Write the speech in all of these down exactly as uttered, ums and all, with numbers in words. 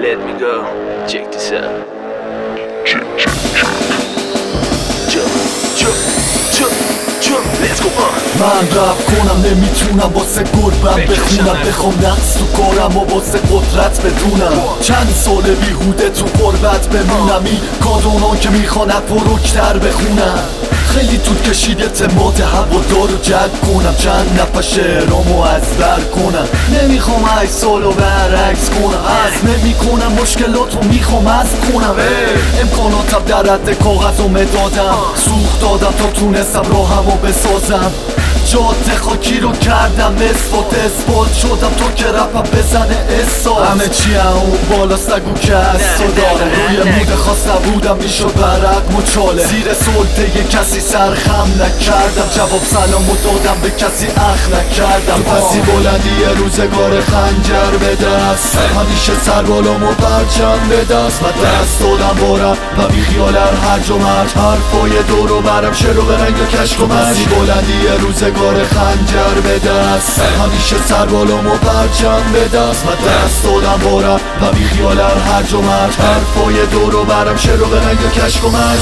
Let me go. Check this out. Check, check, check. Jump, jump, jump, jump. Let's go on. من رپ کنم نمیتونم واسه گربم بخونم، بخوام نقص تو کارم و واسه قدرت بدونم. چند سال بیهوده تو قربت بمونم، این کادونان که میخوانت پروکتر بخونم. خیلی طول کشید اعتماد هوادار رو جلب کنم، چند نفر شعرامو از بر کنم. نمیخوام ای سالو برعکس کنم، از نمیکنم مشکلاتو میخوام از کنم. امکاناتم در حد کاغذ و مدادم، سوخت دادم تا تونستم راهمو بسازم. جاده خاکی رو کردم اثبات، اثبات شدم تو که رپم بزنه احساس. همه چی هم اون بالا سگو که از تو داره، روی مود خواست نبودم میشد برق مچاله. زیر سلطه کسی سرخم نکردم، جواب سلامو دادم به کسی اخ نکردم. پسی بلندی روزگار خنجر به دست، همیشه سر بالام و پرچم به دست. و دست دادم بارم و بی خیال هر جا مرد، حرفای دور و برم شعر و به رنگ و کشک و مرد. پسی بلندی روزگار خنجر به دست، همیشه سر بالام و پرچم به دست. و دست دادم بارم و بی خیال هر جا مرد، حرفای دور و برم شعر و به رنگ و کشک و مرد.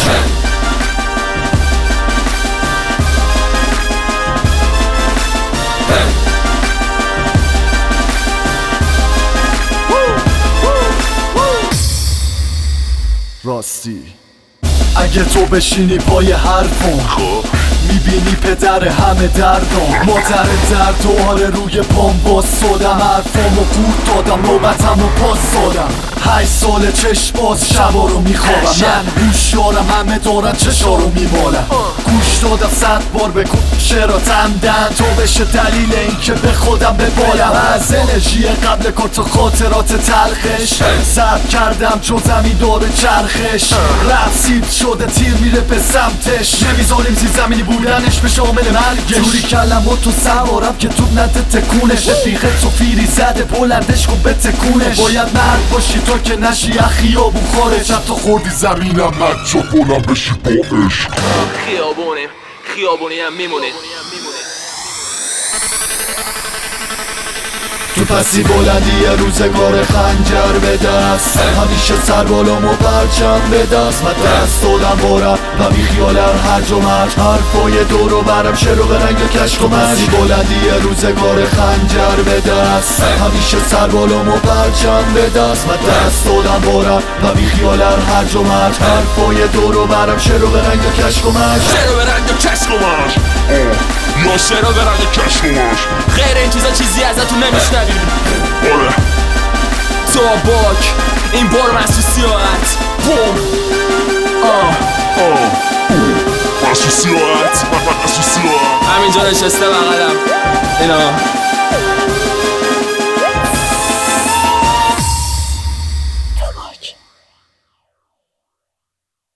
راستی اگه تو بشینی پای حرفم، خب میبینی پدر همه دردم، مادر درد و آره روی پام باز سادم. حرفامو گود دادم، نوبتمو پاس دادم. هشت سال چشم باز شبا رو میخوابم، من هوشیارم همه دارن چشا رو میمالم. گوش دادم صد بار بکن شعرات عمدن، تو بشه دلیل این که به خودم ببالم. از انرژی قبل کار تا خاطرات تلخش، ضبط کردم چون زمین داره چرخش. رفت سیب شده تیر میره به سمتش، نمیذاریم زیر زمینی بودنش به شامل مرگش. جوری کلمات تو سوارم که توب نده تکونش، رفیقت تو فیری زده بلندش کن به تکونش. باید مرد باشی تا که نشی اخیابون خارج، حتی خوردی زمینم من چو بلند بشی با عشق. خیابونه خیابونی هم میمونه. تو پسی بلندی روزگار خنجر به دست، همیشه سر بالام و پرچم به دست. و دست دادم بارم و بی خیال هر جا مرد، حرفای دور و برم شعر و به رنگ و کشک و مرد. پسی بلندی روزگار خنجر به دست، همیشه سر بالام و پرچم به دست. و دست دادم بارم و بی خیال هر جا مرد، حرفای دور و برم شعر و به رنگ و کشک و مرد. شعر و به رنگ و کشک و مرد، یا شعر و به رنگ و کشک و مرد. غیر این چیزا چیزی ازتون نمیشنویم. آره تو باک این بار محسوسیات بوم آه آه محسوسیات محسوسیات همینجا نشسته بغلم اینا